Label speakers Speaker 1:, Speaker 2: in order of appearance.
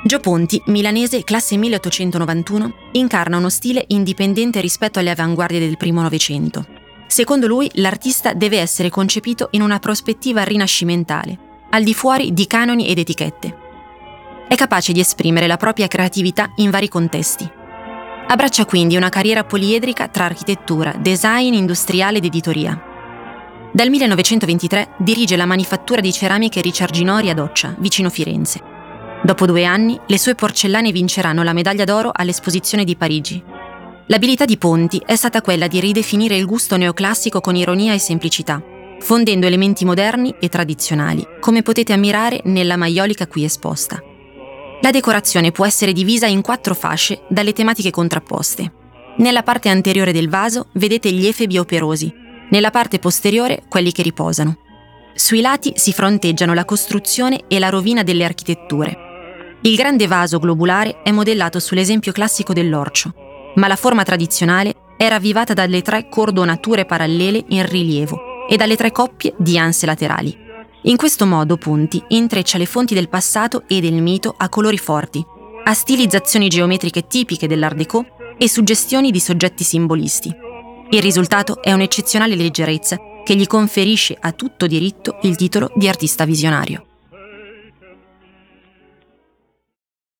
Speaker 1: Gio Ponti, milanese classe 1891, incarna uno stile indipendente rispetto alle avanguardie del primo Novecento. Secondo lui, l'artista deve essere concepito in una prospettiva rinascimentale, al di fuori di canoni ed etichette. È capace di esprimere la propria creatività in vari contesti. Abbraccia quindi una carriera poliedrica tra architettura, design industriale ed editoria. Dal 1923 dirige la manifattura di ceramiche Richard Ginori a Doccia, vicino Firenze. Dopo 2 anni, le sue porcellane vinceranno la medaglia d'oro all'Esposizione di Parigi. L'abilità di Ponti è stata quella di ridefinire il gusto neoclassico con ironia e semplicità, fondendo elementi moderni e tradizionali, come potete ammirare nella maiolica qui esposta. La decorazione può essere divisa in 4 fasce dalle tematiche contrapposte. Nella parte anteriore del vaso vedete gli efebi operosi, nella parte posteriore quelli che riposano. Sui lati si fronteggiano la costruzione e la rovina delle architetture. Il grande vaso globulare è modellato sull'esempio classico dell'orcio, ma la forma tradizionale è ravvivata dalle 3 cordonature parallele in rilievo e dalle 3 coppie di anse laterali. In questo modo Ponti intreccia le fonti del passato e del mito a colori forti, a stilizzazioni geometriche tipiche dell'Art Déco e suggestioni di soggetti simbolisti. Il risultato è un'eccezionale leggerezza che gli conferisce a tutto diritto il titolo di artista visionario.